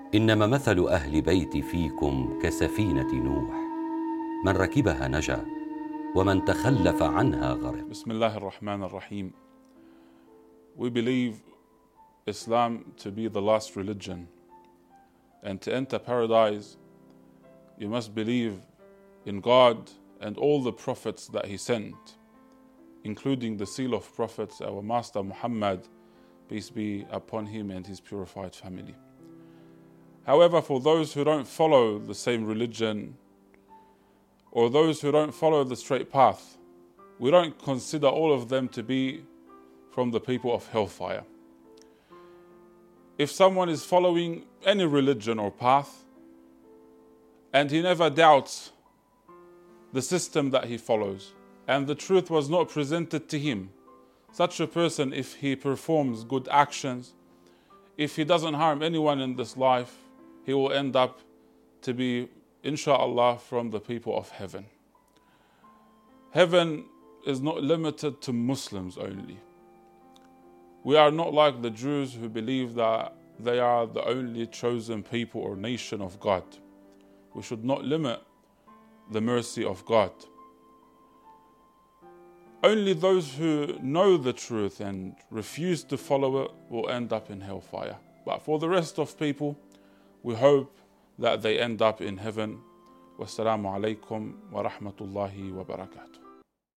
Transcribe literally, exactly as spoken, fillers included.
إنما مثل أهل بيتي فيكم كسفينة نوح من ركبها نجا ومن تخلف عنها غرق. Bismillah ar-Rahman ar-Rahim. We believe Islam to be the last religion, and to enter paradise you must believe in God and all the prophets that He sent, including the seal of prophets, our Master Muhammad, peace be upon him and his purified family. However, for those who don't follow the same religion, or those who don't follow the straight path, we don't consider all of them to be from the people of hellfire. If someone is following any religion or path, and he never doubts the system that he follows, and the truth was not presented to him, such a person, if he performs good actions, if he doesn't harm anyone in this life, he will end up to be, insha'Allah, from the people of heaven. Heaven is not limited to Muslims only. We are not like the Jews who believe that they are the only chosen people or nation of God. We should not limit the mercy of God. Only those who know the truth and refuse to follow it will end up in hellfire. But for the rest of people, we hope that they end up in heaven. Wassalamu alaikum wa rahmatullahi wa barakatuh.